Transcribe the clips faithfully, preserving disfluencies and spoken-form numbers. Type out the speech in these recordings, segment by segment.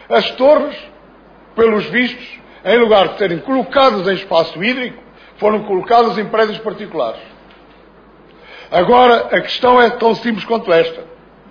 As torres, pelos vistos, em lugar de serem colocadas em espaço hídrico, foram colocadas em prédios particulares. Agora, a questão é tão simples quanto esta.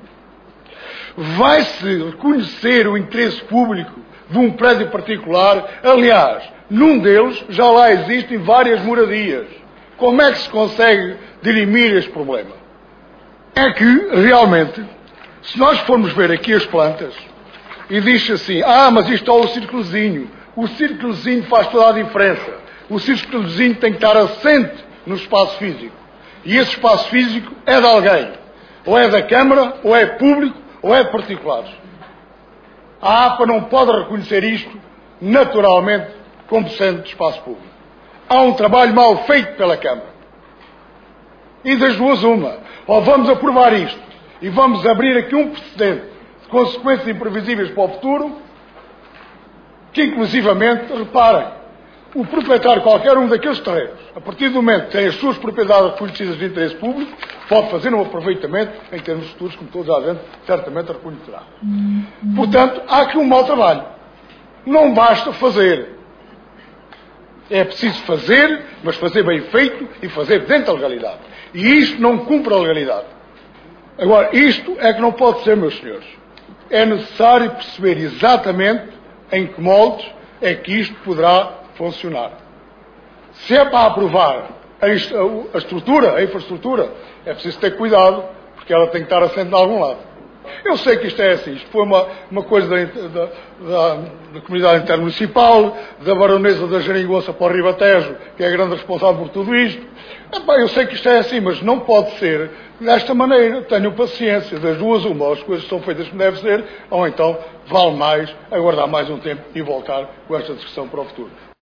Vai-se reconhecer o interesse público de um prédio particular? Aliás, num deles já lá existem várias moradias. Como é que se consegue dirimir este problema? É que, realmente, se nós formos ver aqui as plantas, e diz assim, ah, mas isto é o círculozinho. O círculozinho faz toda a diferença. O círculozinho tem que estar assente no espaço físico. E esse espaço físico é de alguém. Ou é da Câmara, ou é público, ou é de particulares. A APA não pode reconhecer isto, naturalmente, como sendo de espaço público. Há um trabalho mal feito pela Câmara. E das duas uma. Ou vamos aprovar isto, e vamos abrir aqui um precedente de consequências imprevisíveis para o futuro, que inclusivamente, reparem, o proprietário, qualquer um daqueles terrenos, a partir do momento que tem as suas propriedades reconhecidas de interesse público, pode fazer um aproveitamento em termos futuros, como toda a gente certamente reconhecerá. Portanto, há aqui um mau trabalho. Não basta fazer. É preciso fazer, mas fazer bem feito e fazer dentro da legalidade. E isto não cumpre a legalidade. Agora, isto é que não pode ser, meus senhores. É necessário perceber exatamente em que moldes é que isto poderá funcionar. Se é para aprovar a, a, a estrutura, a infraestrutura, é preciso ter cuidado, porque ela tem que estar assente de algum lado. Eu sei que isto é assim, isto foi uma, uma coisa da, da, da, da comunidade intermunicipal, da baronesa da Jeringonça para o Ribatejo, que é a grande responsável por tudo isto. Epá, eu sei que isto é assim, mas não pode ser desta maneira. Tenham paciência, das duas uma, ou as coisas são feitas como deve ser, ou então vale mais aguardar mais um tempo e voltar com esta discussão para o futuro.